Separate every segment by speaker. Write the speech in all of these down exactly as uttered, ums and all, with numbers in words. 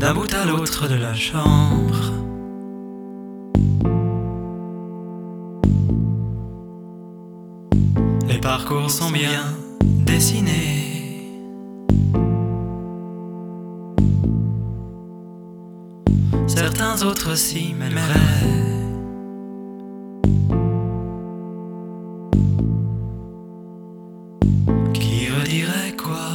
Speaker 1: d'un bout à l'autre de la chambre. Les parcours sont bien dessinés. Certains autres s'y mêleraient. Qui redirait quoi?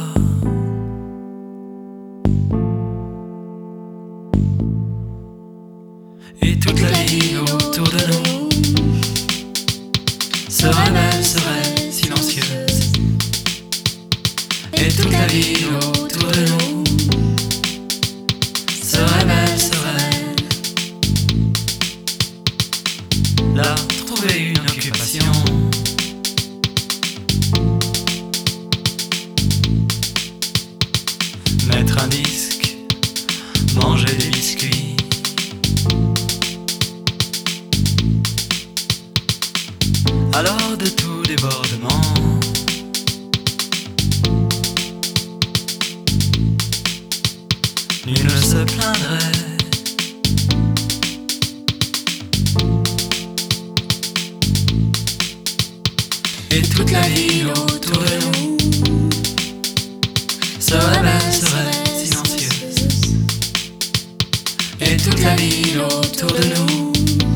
Speaker 1: Et toute la vie autour de nous serait belle, serait silencieuse. Et toute la vie autour de nous serait belle, serait là, trouver une occupation. Mettre un disque, manger des biscuits. Alors de tout débordement, nul ne se plaindrait. Et toute la vie autour de nous serait belle, serait silencieuse. Et toute la vie autour de nous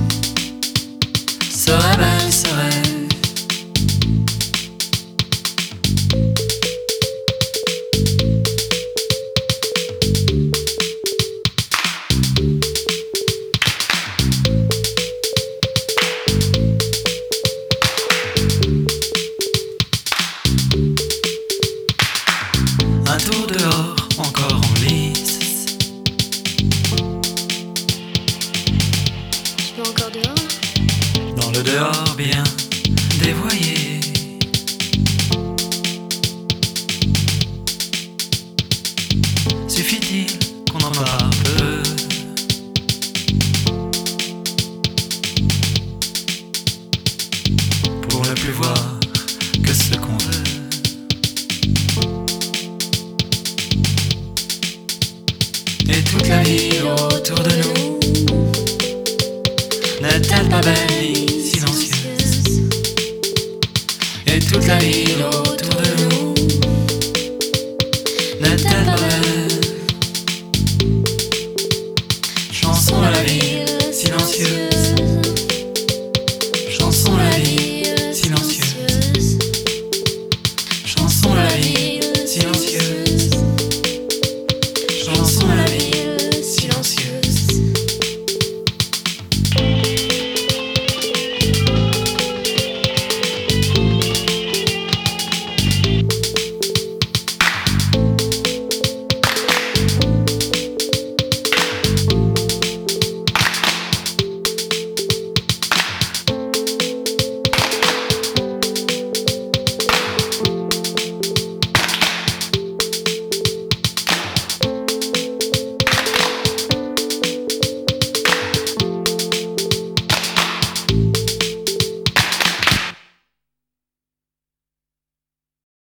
Speaker 1: serait belle, serait un tour dehors, encore en lice.
Speaker 2: Tu peux encore dehors?
Speaker 1: Dans le dehors bien dévoyé. Suffit-il qu'on en parle peu? Pour ne plus voir que ce qu'on veut. Et toute la vie autour de nous n'est-elle pas belle ni silencieuse? Et toute la vie autour